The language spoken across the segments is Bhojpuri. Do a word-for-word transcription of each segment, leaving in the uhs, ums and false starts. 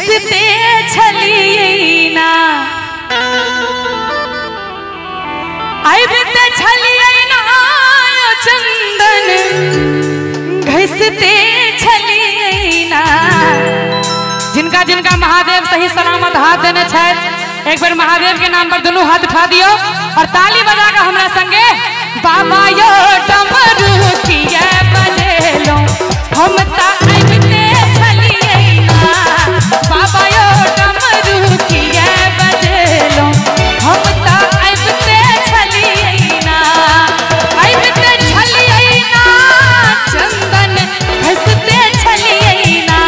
घिसते छलिए ना आइबते छलिए ना चंदन घिसते छलिए ना। जिनका जिनका महादेव सही सलामत हाथ देने छे एक बार महादेव के नाम पर दोनों हाथ उठा दियो और ताली बजा कर हमरा संगे बाबा यो डमरू किए बजेलो हम ता आइबते छलिए ना बाबा यो डमरू किए बजेलो हम ता आइबते छलिए ना आइबते छलिए ना चंदन घिसते छलिए ना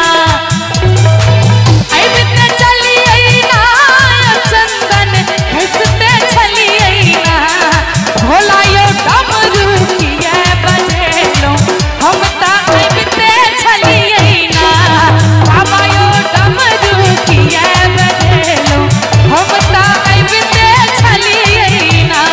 आइबते छलिए ना चंदन घिसते छलिए ना भोला यो डमरू किए बजेलो हम ता आइबते छलिए ना बाबा यो डमरू किए बजेलो हम ता आइबते छलिए ना।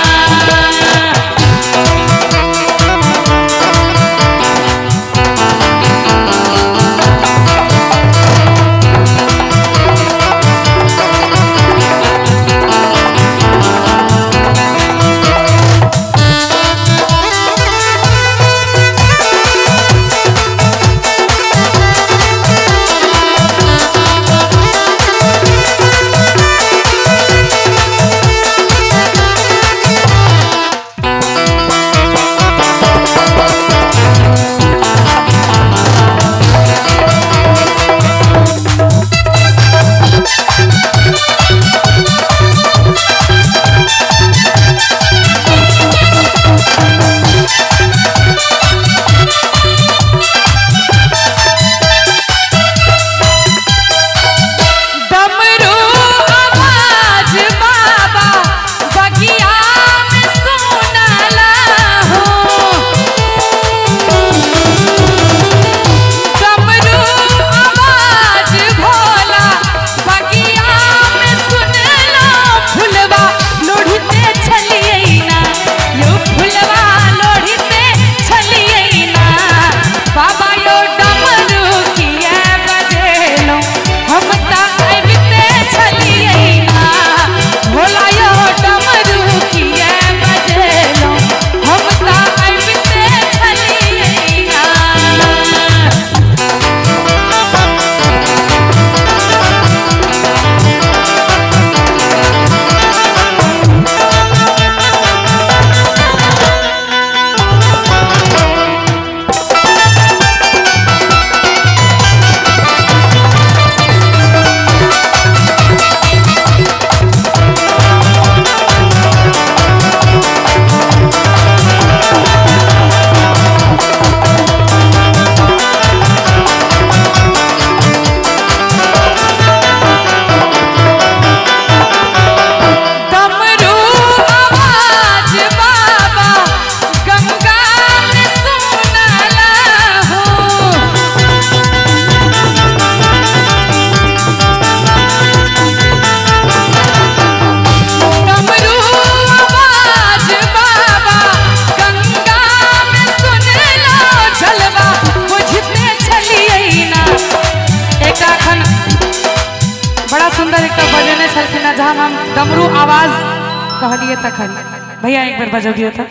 बड़ा सुंदर एक बजने छलखिन जहाँ हम डमरू आवाज कहलिए तखन भैया एक बार बजा दियो था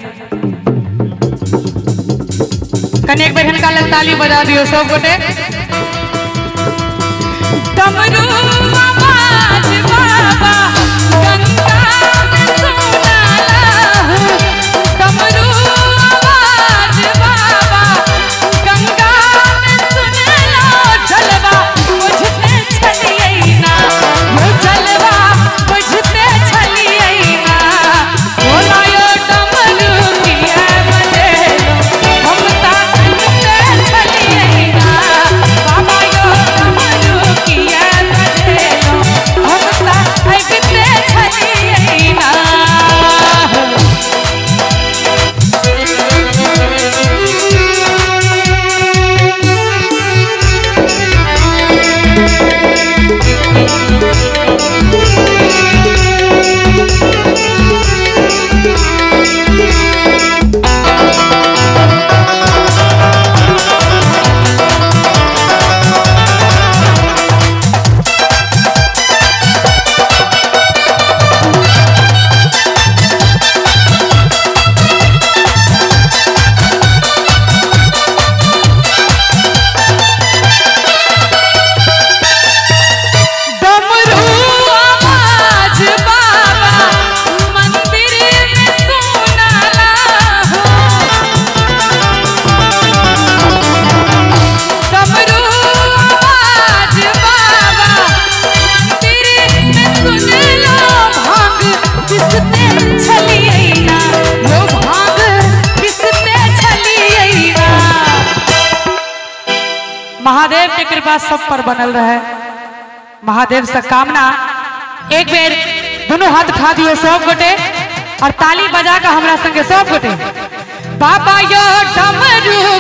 कने एक बार हिनका लेल ताली बजा दियो सब गोटे। डमरू आवाज बाबा गंगा में सुनाला डमरू आवाज बाबा गंगा में सुनला जलवा बुझते छलिए ना यो जलवा बुझते छलिए ना भोला यो डमरू किए बजेलो हम ता आइबते छलिए ना बाबा यो डमरू किए बजेलो हम ता आइबते छलिए ना। महादेव के कृपा सब पर बनल रहे। महादेव से कामना एक बेर दोनों हाथ उठा दियो सब गोटे और ताली बजा कर हमरा संगे सब गोटे। बाबा यो डमरू